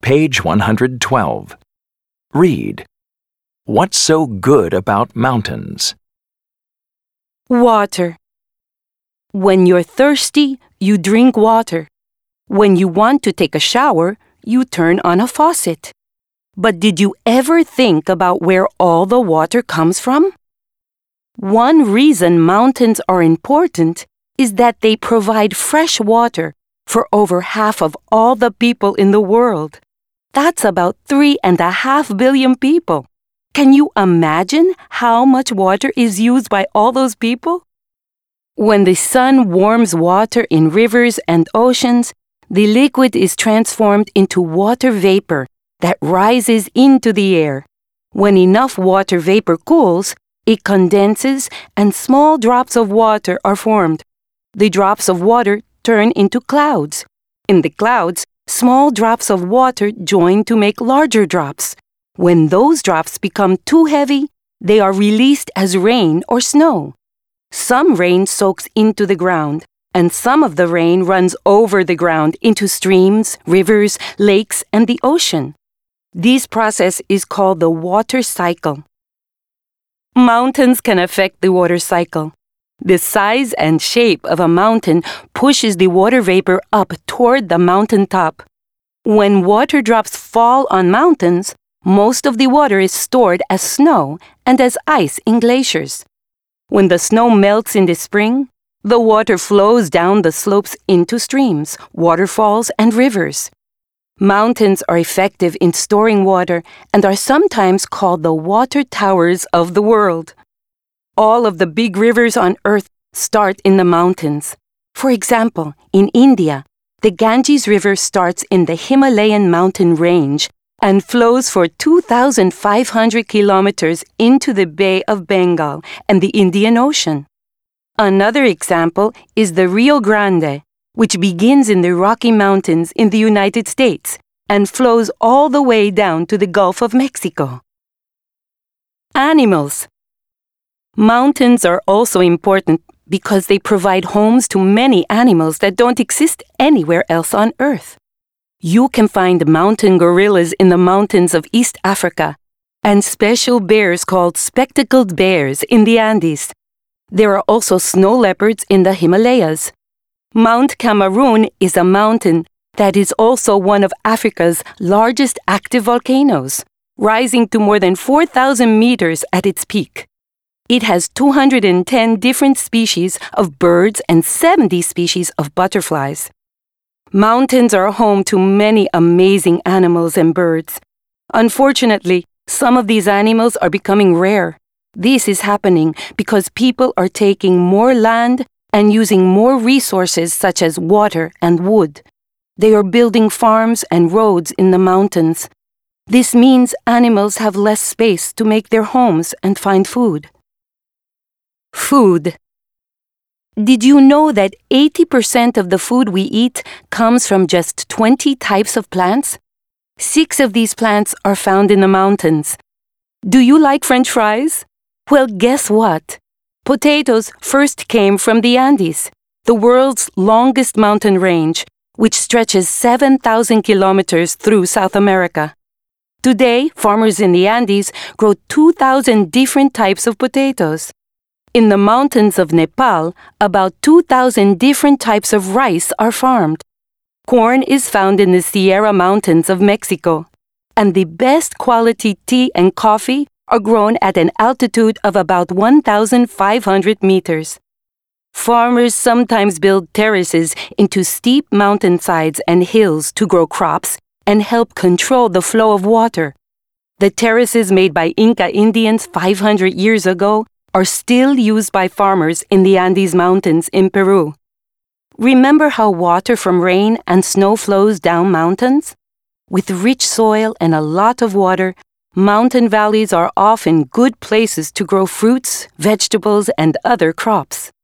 Page 112. Read. What's so good about mountains? Water. When you're thirsty, you drink water. When you want to take a shower, you turn on a faucet. But did you ever think about where all the water comes from? One reason mountains are important is that they provide fresh water for over half of all the people in the world. That's about 3.5 billion people. Can you imagine how much water is used by all those people? When the sun warms water in rivers and oceans, the liquid is transformed into water vapor that rises into the air. When enough water vapor cools, it condenses and small drops of water are formed. The drops of water turn into clouds. In the clouds, small drops of water join to make larger drops. When those drops become too heavy, they are released as rain or snow. Some rain soaks into the ground, and some of the rain runs over the ground into streams, rivers, lakes, and the ocean. This process is called the water cycle. Mountains can affect the water cycle. The size and shape of a mountain pushes the water vapor up toward the mountain top. When water drops fall on mountains, most of the water is stored as snow and as ice in glaciers. When the snow melts in the spring, the water flows down the slopes into streams, waterfalls, and rivers. Mountains are effective in storing water and are sometimes called the water towers of the world. All of the big rivers on Earth start in the mountains. For example, in India, the Ganges River starts in the Himalayan mountain range and flows for 2,500 kilometers into the Bay of Bengal and the Indian Ocean. Another example is the Rio Grande, which begins in the Rocky Mountains in the United States and flows all the way down to the Gulf of Mexico. Animals. Mountains are also important because they provide homes to many animals that don't exist anywhere else on Earth. You can find mountain gorillas in the mountains of East Africa and special bears called spectacled bears in the Andes. There are also snow leopards in the Himalayas. Mount Cameroon is a mountain that is also one of Africa's largest active volcanoes, rising to more than 4,000 meters at its peak. It has 210 different species of birds and 70 species of butterflies. Mountains are home to many amazing animals and birds. Unfortunately, some of these animals are becoming rare. This is happening because people are taking more land and using more resources such as water and wood. They are building farms and roads in the mountains. This means animals have less space to make their homes and find food. Food. Did you know that 80% of the food we eat comes from just 20 types of plants? 6 of these plants are found in the mountains. Do you like French fries? Well, guess what? Potatoes first came from the Andes, the world's longest mountain range, which stretches 7,000 kilometers through South America. Today, farmers in the Andes grow 2,000 different types of potatoes. In the mountains of Nepal, about 2,000 different types of rice are farmed. Corn is found in the Sierra Mountains of Mexico, and the best quality tea and coffee are grown at an altitude of about 1,500 meters. Farmers sometimes build terraces into steep mountainsides and hills to grow crops and help control the flow of water. The terraces made by Inca Indians 500 years ago are still used by farmers in the Andes Mountains in Peru. Remember how water from rain and snow flows down mountains? With rich soil and a lot of water, mountain valleys are often good places to grow fruits, vegetables, and other crops.